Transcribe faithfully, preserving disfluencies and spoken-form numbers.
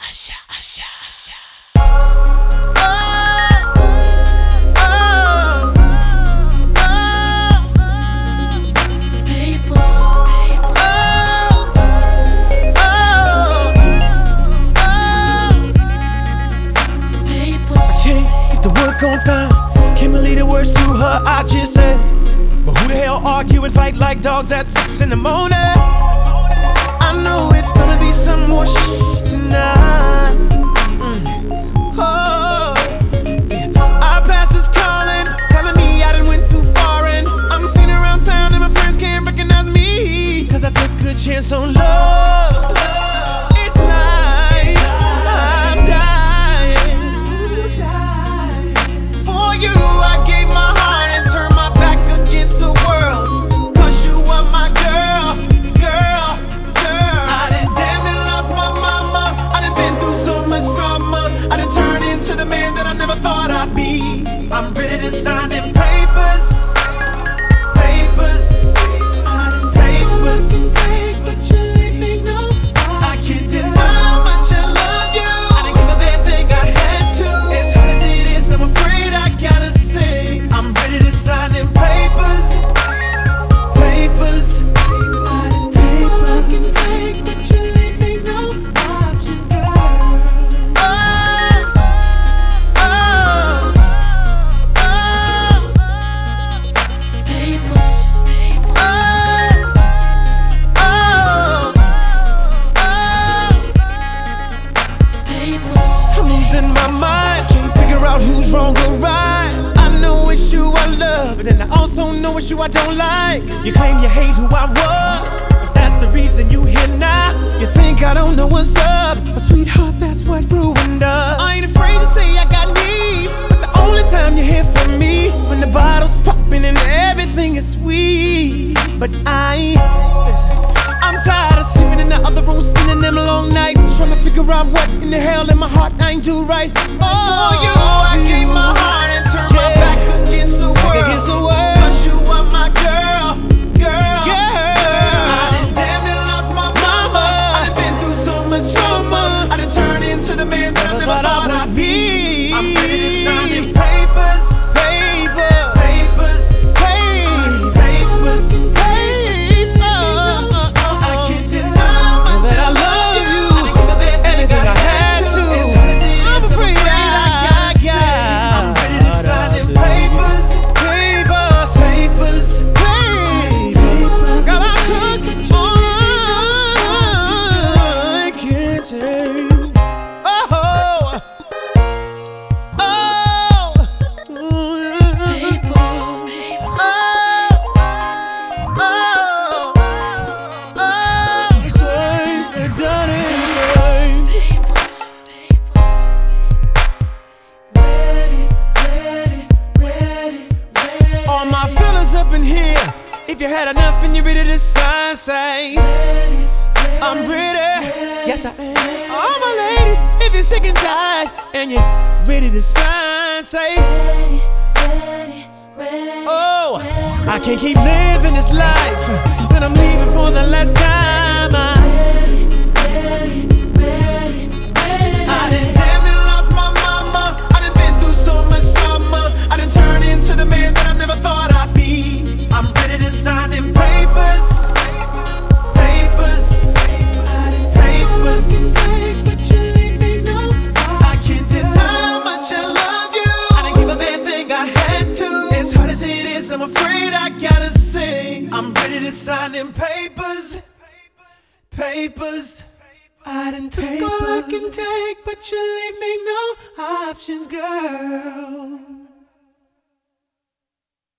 On time, can't believe the words to her I just said. But who the hell argue and fight like dogs at six in the morning? I know it's gonna be some more shit tonight. Mm. Oh, yeah. Our past is calling, telling me I done went too far, and I'm seen around town and my friends can't recognize me, cause I took a chance on love. It's like I'm dying. You, I gave my heart and turned my back against the world, cause you were my girl, girl, girl. I done damn near lost my mama, I done been through so much drama, I done turned into the man that I never thought I'd be. I'm ready to sign them papers, papers, papers, take what you let me know. I can't deny how much I love you. I didn't give a bad thing I had to. As hard as it is, I'm afraid I gotta say, I'm ready to sign them papers, papers. I done take what I can take, but you let me know. Options, girl. Oh, oh, oh. Papers. Oh, oh, oh. Papers. I'm losing my mind, can't figure out who's wrong or right. I know it's you I love, but then I also know it's you I don't like. You claim you hate who I was, but that's the reason you here now. You think I don't know what's up, but sweetheart, that's what ruined us. I ain't afraid to say I got needs, but the only time you hear from me is when the bottle's popping and everything is sweet. But I, I'm tired of sleeping in the other room, spending them long nights, trying to figure out what in the hell in my heart I ain't do right. Oh, you, I gave my heart and turned yeah. my back against the world, against the world. Cause you are my girl, girl, girl. I done damn near lost my mama, I done been through so much trauma, I done turned into the man that I never thought I'd be. I'm ready to sign them papers, papers, papers, papers, papers, papers. I can't deny how much that I love you. I didn't give a bad everything I had to. I'm afraid I got. I'm ready to sign them papers, papers, papers, papers. God, I took all I can take. Oh, oh, oh, oh, say and done it. Ready, ready, ready, ready. All my fellas up in here, if you had enough and you're ready to sign, say I'm ready, yes I am. All my ladies, if you're sick and tired and you're ready to sign, say oh, I can't keep living this life, then I'm leaving for the last time. I, I done damn near lost my mama, I done been through so much drama, I done turned into the man that I never thought I'd be. I'm ready to sign them papers, papers, papers. But you let me know. I can't deny how much I love you. I didn't give a bad thing I had to. As hard as it is, I'm afraid I gotta say, I'm ready to sign them papers, papers. I done took all I can take, but you leave me no options, girl.